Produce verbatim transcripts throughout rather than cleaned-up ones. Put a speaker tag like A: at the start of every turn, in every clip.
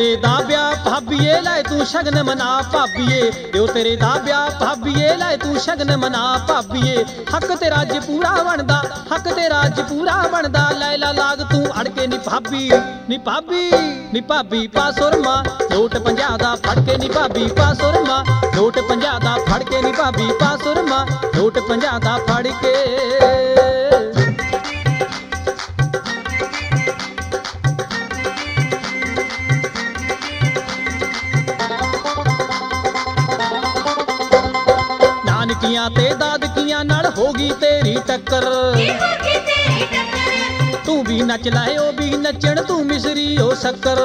A: तेरे दा ब्याह भाभीए लै तू शगन मना भाभीए, प्यो तेरे दा ब्याह भाभीए लै तू शगन मना भाभीए। हक तेरा अज पूरा बनदा, हक तेरा अज पूरा बनदा, लैला लाग तू अड़के नी भाभी नी भाभी नी भाभी पा सुरमा, नोट पंजाह दा फड़ के नी भाभी पा सुरमा, नोट पंजाह दा फड़ के नी भाभी पा सुरमा, नोट पंजाह दा फड़ के। नानकियां ते दादकियां नाल होगी तेरी टक्कर, तू भी नच लाए ओ भी नचण, तू मिसरी ओ शक्कर।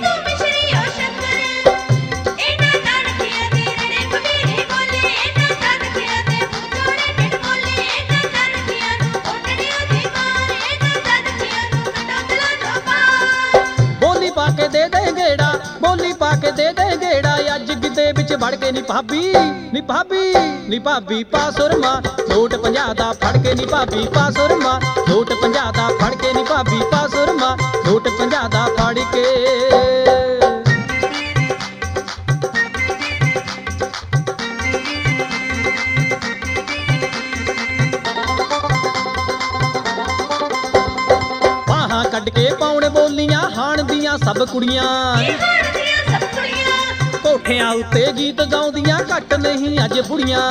A: बोली पाके दे दे गेड़ा, बोली पाके दे दे गेड़ा, अज गिद्दे विच वड़ के नी भाभी नी भाभी नी भाभी पा सुरमा, नोट पंजाह दा फड़ के नी भाभी पा सुरमा, नोट पंजाह दा फड़ के नी भाभी पा सुरमा, नोट पंजाह दा फड़ के। बाहां कड्ड के पाउण बोलियां हाण दियां सब कुड़ियां, कोठियां उत्ते गीत गाउंदियां घट नहीं अज बुढ़ियां।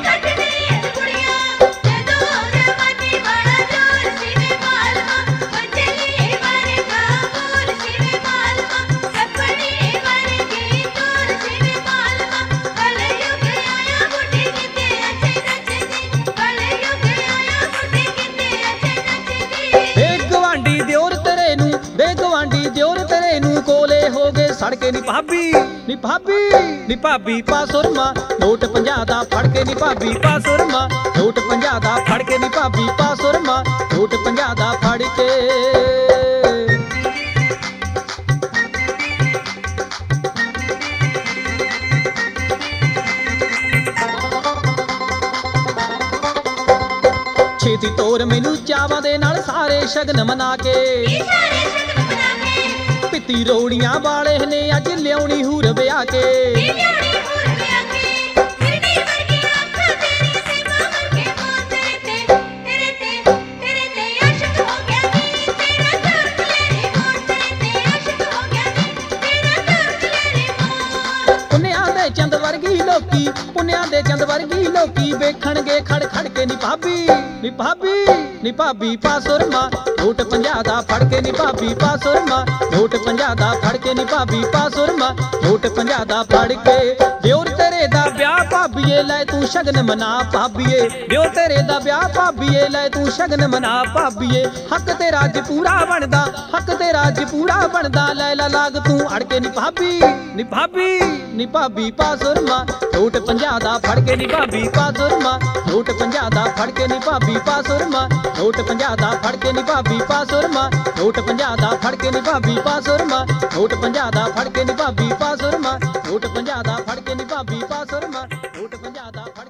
A: सड़के नी भाभी नी भाभी नी भाभी पा सुरमा, नोट पंजाह दा फड़ के नी भाभी पा सुरमा, नोट पंजाह दा फड़ के नी भाभी पा सुरमा, नोट पंजाह दा फड़ के। छेती तोर मैनू चावां दे नाल सारे शगन मना के, पित्ती रोड़ियां वाले ने अज लियाउणी हूर ब्याह के। पुन्निया दे चंद वर्गी लोकी, पुन्निया दे चंद वर्गी लोकी, वेखणगे खड़ खड़ के नी भाभी नी भाभी नी भाभी पा सुरमा, नोट पंजाह दा फड़ के नी भाभी पा सुरमा, नोट पंजाह दा फड़ के नी भाभी पा सुरमा, नोट पंजाह दा फड़ के। ब्योर तेरे दा ब्याह भाभीए लै तू शगन मना भाभीए, ब्योर तेरे दा ब्याह भाभीए लै तू शगन मना भाभीए। हक तेरा अज पूरा बनदा, हक तेरा अज पूरा बनदा, लैला लाग तू अड़के नी भाभी नी भाभी नी भाभी पा सुरमा, नोट पंजाह दा फड़ के नी भाभी पा सुरमा, नोट पंजाह दा फड़ के नी भाभी पा सुरमा, नोट पंजाह दा फड़ के नी भाभी पा सुरमा, नोट पंजाह दा फड़ के नी भाभी पा सुरमा, नोट पंजाह दा फड़ के नी भाभी पा सुरमा, नोट पंजाह दा फड़ के नी भाभी पा सुरमा, नोट पंजाह दा।